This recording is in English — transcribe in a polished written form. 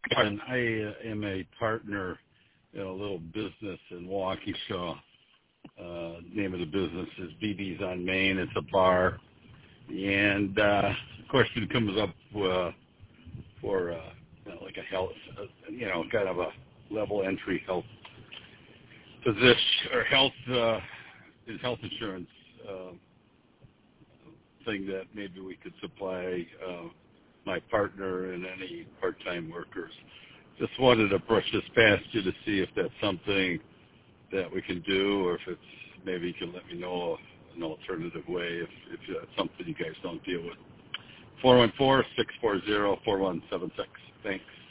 And I am a partner in a little business in Waukesha. Name of the business is BB's on Main. It's a bar. And the question comes up for like a health, kind of a level entry health position or health insurance thing that maybe we could supply my partner and any part-time workers. Just wanted to brush this past you to see if that's something that we can do, or if it's maybe you can let me know an alternative way if that's something you guys don't deal with. 414-640-4176. Thanks.